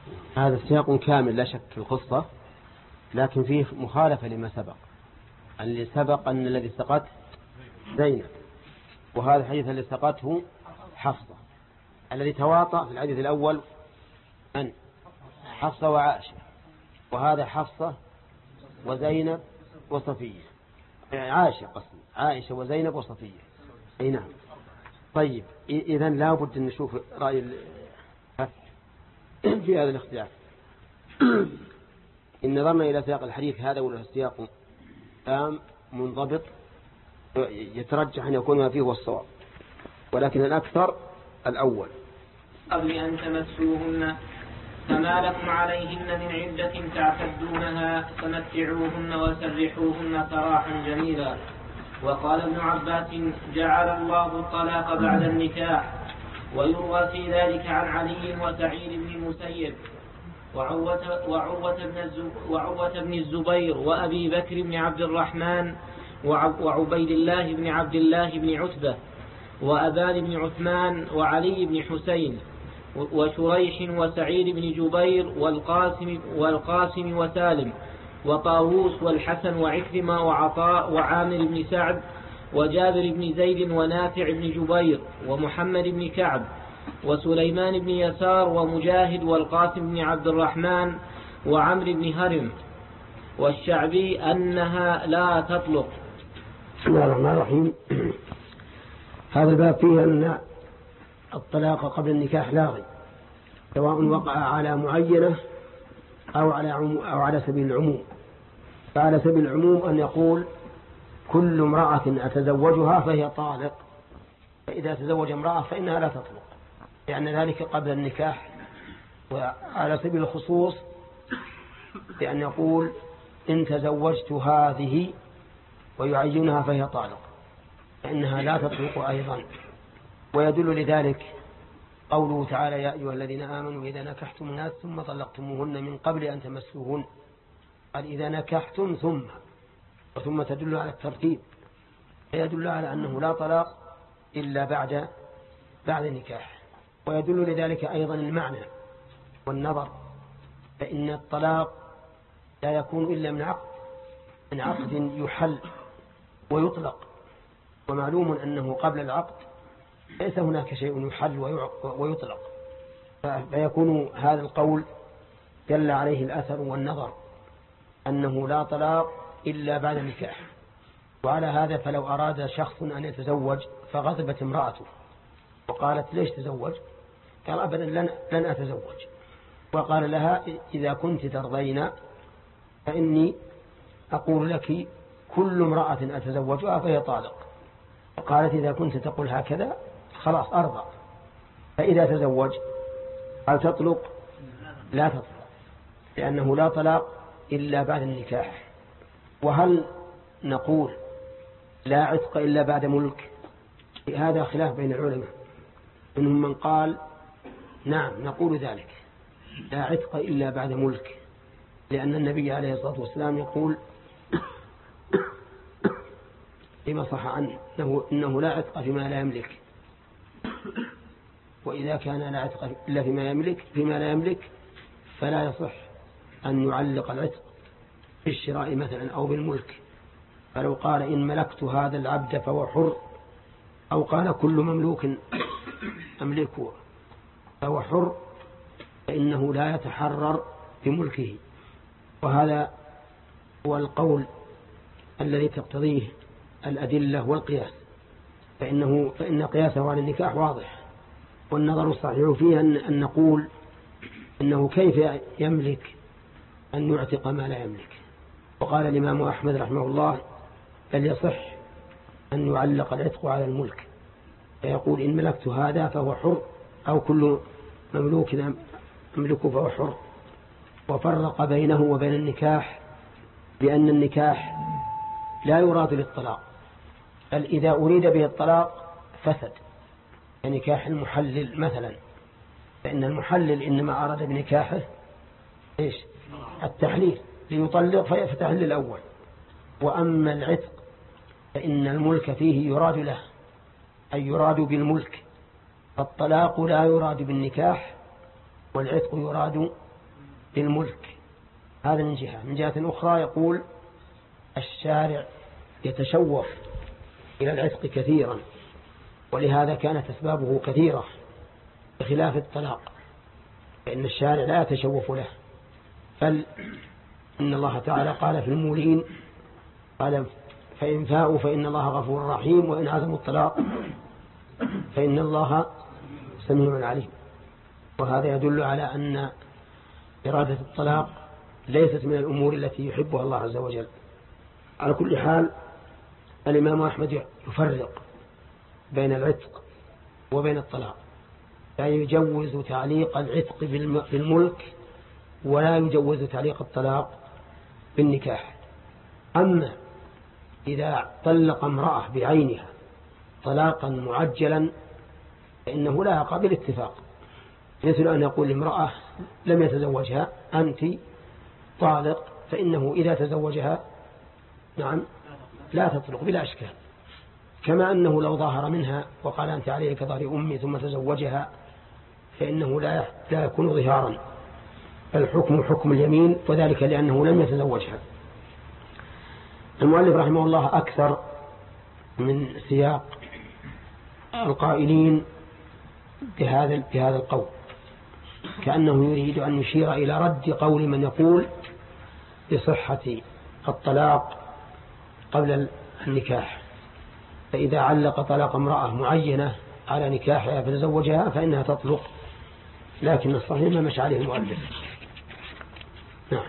هذا سياق كامل لا شك في القصة، لكن فيه مخالفة لما سبق. اللي سبق أن الذي سقط زينب، وهذا الحديث الذي سقطه حفصة. الذي تواطأ في الحديث الأول أن حفصة وعائشة، وهذا حفصة وزينب وصفية، عائشة وزينب وصفية. أي نعم. طيب إذن لا بد أن نشوف رأي في هذا الاختلاف. إن نظرنا إلى سياق الحديث هذا ولا سياق تام منضبط يترجح أن يكون ما فيه هو الصواب، ولكن الأكثر الأول. قبل أن تمسوهن فما لكم عليهن من عدة تعتدونها فمتعوهن وسرحوهن سراحا جميلا. وقال ابن عباس جعل الله الطلاق بعد النكاح. ويروى في ذلك عن علي وسعيد بن المسيب وعروة بن الزبير وأبي بكر بن عبد الرحمن وعبيد الله بن عبد الله بن عتبة وأبان بن عثمان وعلي بن حسين وشريح وسعيد بن جبير والقاسم وسالم وطاووس والحسن وعكرمة وعطاء وعامر بن سعد وجابر بن زيد ونافع بن جبير ومحمد بن كعب وسليمان بن يسار ومجاهد والقاسم بن عبد الرحمن وعمر بن هرم والشعبي أنها لا تطلق. بسم الله الرحمن الرحيم. هذا الباب فيه أن الطلاق قبل النكاح لاغي، سواء وقع على معينة أو على سبيل العموم. فعلى سبيل العموم أن يقول كل امرأة أتزوجها فهي طالق، فإذا تزوج امرأة فإنها لا تطلق، لأن ذلك قبل النكاح. وعلى سبيل الخصوص بأن يقول إن تزوجت هذه ويعينها فهي طالق، فإنها لا تطلق أيضا. ويدل لذلك قوله تعالى يا أيها الذين آمنوا إذا نكحتم الناس ثم طلقتموهن من قبل أن تمسوهن. قال إذا نكحتم ثم تدل على الترتيب، فيدل على أنه لا طلاق إلا بعد النكاح. ويدل لذلك أيضا المعنى والنظر، فإن الطلاق لا يكون إلا من عقد يحل ويطلق، ومعلوم أنه قبل العقد ليس هناك شيء يحل ويطلق، فيكون هذا القول دل عليه الأثر والنظر أنه لا طلاق إلا بعد النكاح. وعلى هذا فلو أراد شخص أن يتزوج فغضبت امرأته وقالت ليش تزوج؟ قال أبدا لن أتزوج. وقال لها إذا كنت ترضين فإني أقول لك كل امرأة أتزوجها فهي طالق. قالت إذا كنت تقول هكذا خلاص أرضى. فإذا تزوج هل تطلق؟ لا تطلق، لأنه لا طلاق إلا بعد النكاح. وهل نقول لا عتق إلا بعد ملك؟ هذا خلاف بين العلماء، منهم من قال نعم نقول ذلك لا عتق إلا بعد ملك، لأن النبي عليه الصلاة والسلام يقول لما صح عنه إنه لا عتق فيما لا يملك، وإذا كان لا عتق إلا فيما لا يملك فلا يصح أن يعلق العتق بالشراء مثلا أو بالملك. فلو قال إن ملكت هذا العبد فهو حر، أو قال كل مملوك أملكه فهو حر، فإنه لا يتحرر بملكه. وهذا هو القول الذي تقتضيه الأدلة والقياس، فإن قياسه على النكاح واضح. والنظر الصحيح فيه أن نقول إنه كيف يملك أن يعتق ما لا يملك. وقال الإمام أحمد رحمه الله بل يصح أن يعلق العتق على الملك، فيقول إن ملكت هذا فهو حر، أو كل مملوك أملكه فهو حر. وفرق بينه وبين النكاح بأن النكاح لا يراد للطلاق، بل إذا أريد به الطلاق فسد. كنكاح المحلل مثلا، فإن المحلل إنما أراد بنكاحه التحليل ليطلق فيفتحل الأول. وأما العتق فإن الملك فيه يراد له، أي يراد بالملك. فالطلاق لا يراد بالنكاح، والعتق يراد بالملك. هذا من جهة. من جهة أخرى يقول الشارع يتشوف إلى العتق كثيرا، ولهذا كانت أسبابه كثيرة بخلاف الطلاق، فإن الشارع لا يتشوف له، بل إن الله تعالى قال في المولين قال فإن فاءوا فإن الله غفور رحيم، وإن عزموا الطلاق فإن الله سميع عليم. وهذا يدل على أن إرادة الطلاق ليست من الأمور التي يحبها الله عز وجل. على كل حال الإمام أحمد يفرق بين العتق وبين الطلاق، لا يجوز تعليق العتق بالملك ولا يجوز تعليق الطلاق بالنكاح. أما إذا طلق امرأة بعينها طلاقا معجلا فإنه لا يقع بالاتفاق، مثل أن يقول لامرأة لم يتزوجها أنت طالق، فإنه إذا تزوجها نعم لا تطلق بلا أشكال. كما أنه لو ظاهر منها وقال أنت علي كظهر أمي ثم تزوجها فإنه لا يكون ظهارا، الحكم حكم اليمين، وذلك لأنه لم يتزوجها. المؤلف رحمه الله أكثر من سياق القائلين بهذا القول، كأنه يريد أن يشير إلى رد قول من يقول بصحة الطلاق قبل النكاح، فإذا علق طلاق امرأة معينة على نكاحها فتزوجها فإنها تطلق، لكن الصحيح ما مشى عليه المؤلف. نعم.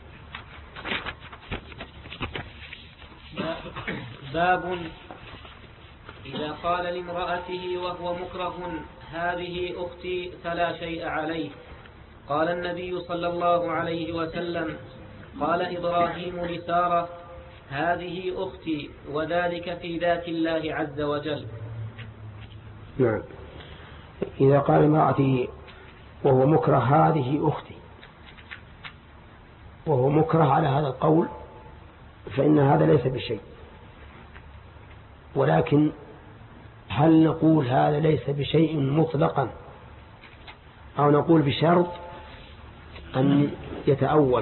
باب إذا قال لامرأته وهو مكره هذه أختي فلا شيء عليه. قال النبي صلى الله عليه وسلم قال إبراهيم لسارة هذه أختي، وذلك في ذات الله عز وجل. نعم. إذا قال امرأته وهو مكره هذه أختي، وهو مكره على هذا القول، فإن هذا ليس بشيء. ولكن هل نقول هذا ليس بشيء مطلقا، أو نقول بشرط أن يتأول؟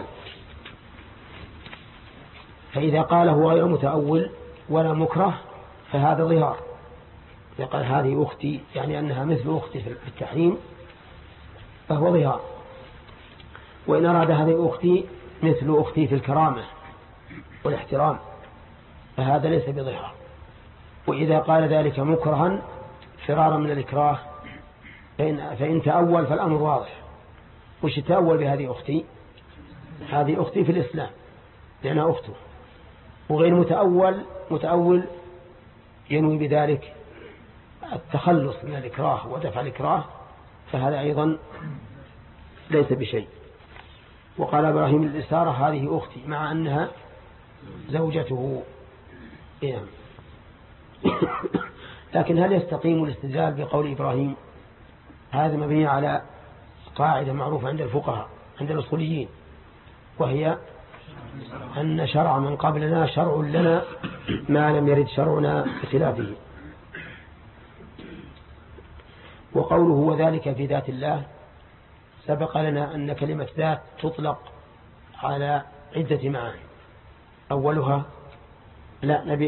فإذا قاله غير متأول ولا مكره فهذا ظهار. إذا قال هذه أختي يعني أنها مثل أختي في التحريم فهو ظهار. وإن أراد هذه أختي مثل أختي في الكرامة والاحترام فهذا ليس بظهار. وإذا قال ذلك مكرها فرارا من الإكراه فإن تأول فالأمر واضح. وش تأول بهذه أختي؟ هذه أختي في الإسلام لأنها أخته. وغير متأول ينوي بذلك التخلص من الإكراه ودفع الإكراه، فهذا أيضا ليس بشيء. وقال إبراهيم للإسارة هذه أختي مع أنها زوجته. لكن هل يستقيم الاستدلال بقول إبراهيم؟ هذا مبني على قاعدة معروفة عند الفقهاء عند الأصوليين، وهي أن شرع من قبلنا شرع لنا ما لم يرد شرعنا بخلافه. وقوله وذلك في ذات الله، سبق لنا أن كلمة ذات تطلق على عدة معاني. أولها لا نبي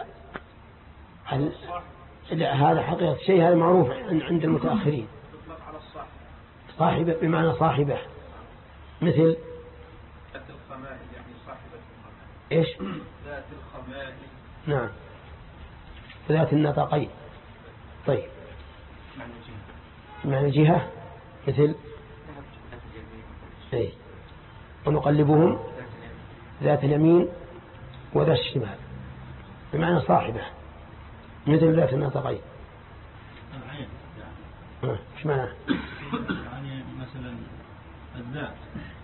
هذا حقيقة شيء، هذا معروف عند المتأخرين. صاحبة بمعنى صاحبة، مثل ذات الخمائل يعني صاحبة الخمائل. إيش؟ ذات الخمائل. نعم. ذات النطاقين. طيب. معنى جهة مثل إيه؟ ونقلبهم ذات اليمين وذات الشمال بمعنى صاحبة مثل ذات النطاقين. ايش معنى؟ يعني مثلا الذات.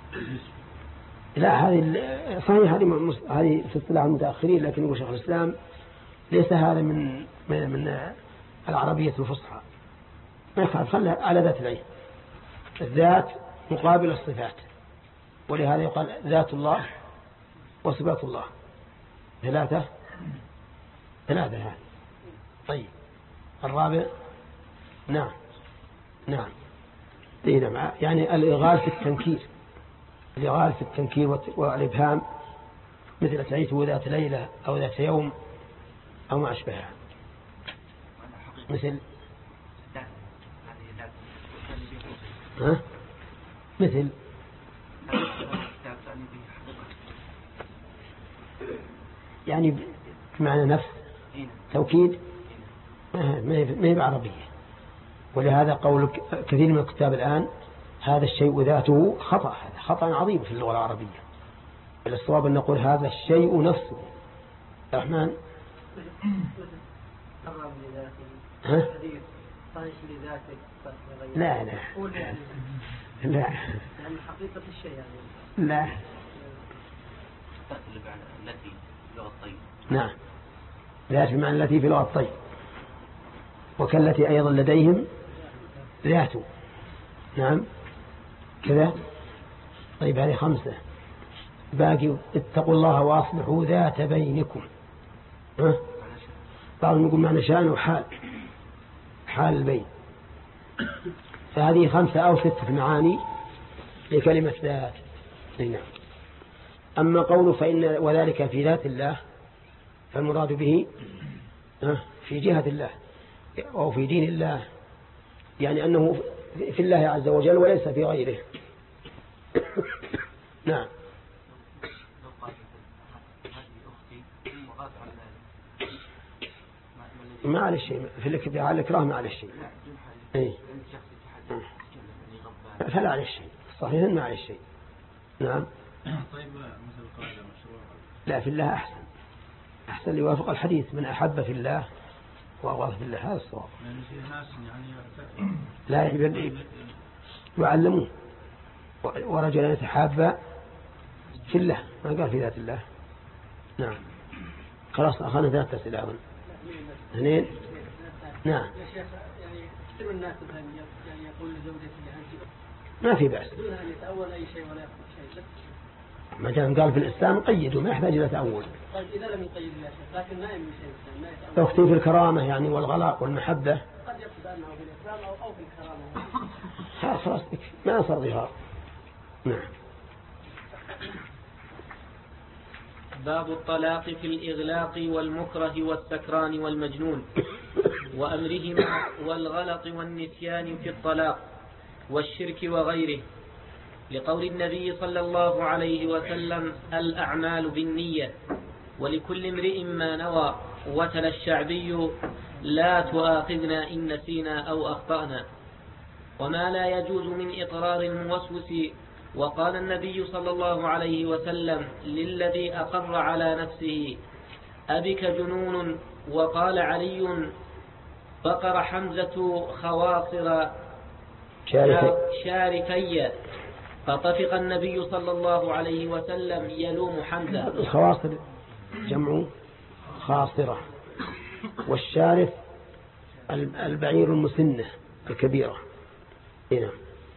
لا هذه صحيح، هذه في اصطلاح المتأخرين، لكن يقول شيخ الإسلام ليس هذا من العربية الفصحى، ما يخالف، خلها على ذات العين. الذات مقابل الصفات، ولهذا يقال ذات الله وصفات الله ثلاثة هذه. طيب الرابع نعم يعني الإغال في التنكير، الإغال في التنكير والإبهام مثل أتيته ذات ليلة أو ذات يوم أو ما أشبهها، مثل مثل يعني بمعنى نفس توكيد ما هي بعربية. ولهذا قول كثير من الكتاب الآن هذا الشيء ذاته خطأ، هذا خطأ عظيم في اللغة العربية. الصواب أن نقول هذا الشيء نفسه. الرحمن لا لا لا يعني حقيقة الشيء يعني لا تأتي بمعنى التي في لغة الطيب. نعم ذات بمعنى التي في لغة الطيب، وكالتي أيضا لديهم ذات. نعم كذا. طيب هذه 5. باقي اتقوا الله واصلحوا ذات بينكم. بعضهم يقول معنى شأن وحال، حال البين. فهذه 5 أو 6 معاني لكلمة ذات. نعم. أما قوله فإن وذلك في ذات الله فالمراد به في جهة الله أو في دين الله، يعني أنه في الله عز وجل وليس في غيره. نعم. ما على الشيء في على الإكراه، ما على الشيء. فلا على الشيء صحيح، ما على الشيء. نعم. طيب مثل قاعدة مشروع. لا في الله أحسن ليوافق الحديث من أحب في الله وأغضب في الله، هذا الصواب. لا يعلمون ورجل يتحابى في الله، ما قال في ذات الله. نعم. خلاص أخذنا 3 أسئلة أظن. 2. نعم. يا شيخ يعني كثير من الناس يعني يقول لزوجته ما في بأس، دون أن يتأول أي شيء ولا يقول شيء. ما دام قال في الإسلام قيده، ما يحتاج إلى تأول. طيب إذا لم يقيد يا شيخ لكن ما يمشي شيء، ما يتأول. أختي في الكرامة يعني والغلاء والمحبة. قد يقصد أنه في الإسلام أو في الكرامة. خلاص ما صار ظهار. نعم. باب الطلاق في الإغلاق والمكره والسكران والمجنون وأمرهما والغلط والنسيان في الطلاق والشرك وغيره، لقول النبي صلى الله عليه وسلم الأعمال بالنية ولكل امرئ ما نوى، وتلا الشعبي لا تؤاخذنا إن نسينا أو أخطأنا. وما لا يجوز من إقرار الموسوس. وقال النبي صلى الله عليه وسلم للذي أقر على نفسه أبك جنون. وقال علي بقر حمزة خواصر شارفي، فطفق النبي صلى الله عليه وسلم يلوم حمزة. الخواصر جمع خاصرة، والشارف البعير المسنة الكبيرة. هنا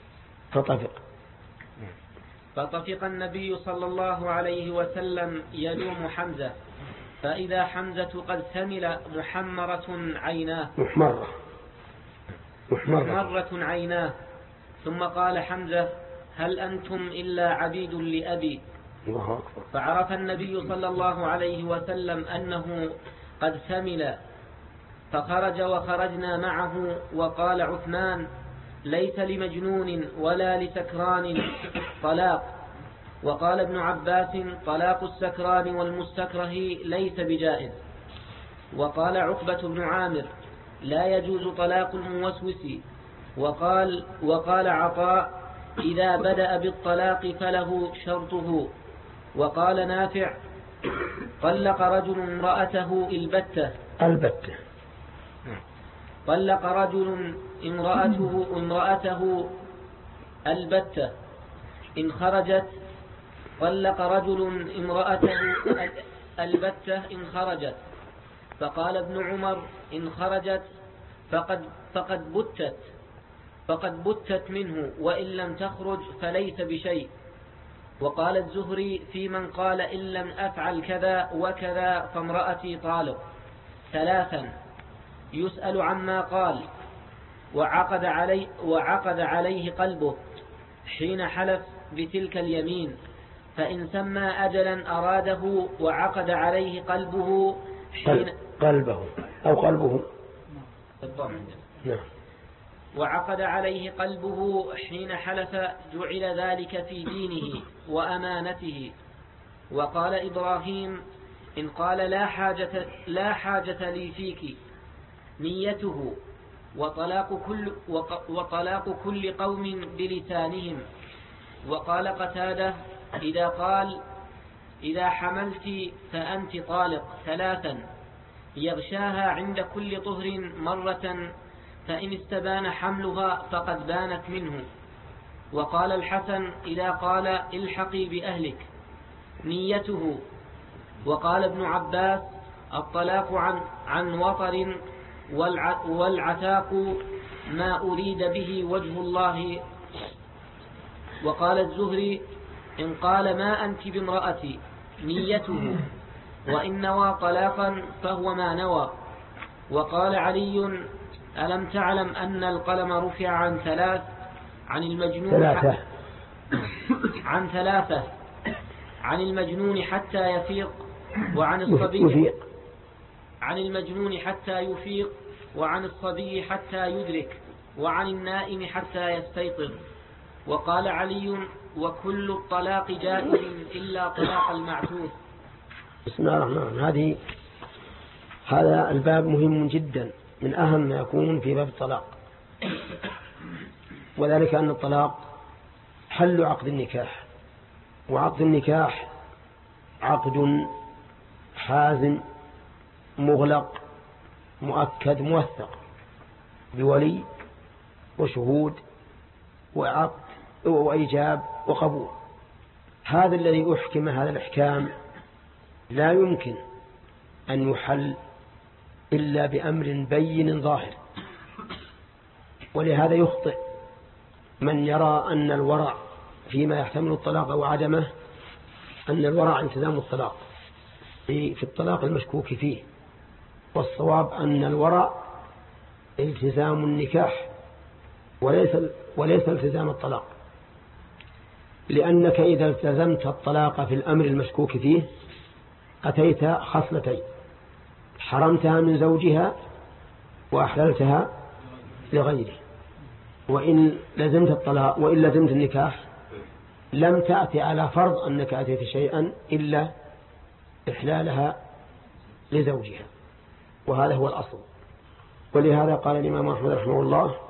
فطفق النبي صلى الله عليه وسلم يلوم حمزة، فإذا حمزة قد ثمل محمرة عيناه. ثم قال حمزة هل أنتم إلا عبيد لأبي؟ فعرف النبي صلى الله عليه وسلم أنه قد ثمل، فخرج وخرجنا معه. وقال عثمان ليس لمجنون ولا لسكران طلاق. وقال ابن عباس طلاق السكران والمستكره ليس بجائز. وقال عقبة بن عامر لا يجوز طلاق الموسوس. وقال عطاء إذا بدأ بالطلاق فله شرطه. وقال نافع طلق رجل امرأته البتة. طلق رجل امرأته البتة إن خرجت. طلق رجل امرأته البتة إن خرجت. فقال ابن عمر إن خرجت فقد بتت منه، وإن لم تخرج فليس بشيء. وقال الزهري في من قال إن لم أفعل كذا وكذا فامرأتي طالق. 3 يسأل عما قال وعقد عليه قلبه حين حلف بتلك اليمين، فإن سمى أجلا أراده وعقد عليه قلبه نعم. وعقد عليه قلبه حين حلف جعل ذلك في دينه وأمانته. وقال إبراهيم: إن قال لا حاجة لي فيك نيته. وطلاق كل قوم بلسانهم. وقال قتادة: إذا قال: إذا حملت فأنت طالق 3 يغشاها عند كل طهر مرة، فإن استبان حملها فقد بانت منه. وقال الحسن: إذا قال: الحقي بأهلك نيته. وقال ابن عباس: الطلاق عن وطر، والعتاق ما أريد به وجه الله. وقال الزهري: إن قال ما أنت بامرأتي نيته، وإن نوى طلاقا فهو ما نوى. وقال علي: ألم تعلم أن القلم رفع عن 3 عن المجنون حتى يفيق، وعن الصبي عن المجنون حتى يفيق، وعن الصبي حتى يدرك، وعن النائم حتى يستيقظ. وقال علي: وكل الطلاق جائز إلا طلاق المعتوه. بسم الله الرحمن الرحيم. هذا الباب مهم جدا، من أهم ما يكون في باب الطلاق، وذلك أن الطلاق حل عقد النكاح، وعقد النكاح عقد حازم مغلق مؤكد موثق بولي وشهود وعقد وإيجاب وقبول. هذا الذي أحكم هذا الإحكام لا يمكن أن يحل إلا بأمر بين ظاهر. ولهذا يخطئ من يرى أن الورع فيما يحتمل الطلاق وعدمه، أن الورع التزام الطلاق في الطلاق المشكوك فيه، والصواب أن الورع التزام النكاح وليس التزام الطلاق. لأنك إذا التزمت الطلاق في الأمر المشكوك فيه أتيت خصلتين: حرمتها من زوجها وأحللتها لغيره. وإن لزمت الطلاق وإن لزمت النكاح لم تأتي على فرض أنك أتيت شيئا إلا إحلالها لزوجها، وهذا هو الأصل. ولهذا قال الإمام أحمد رحمه الله: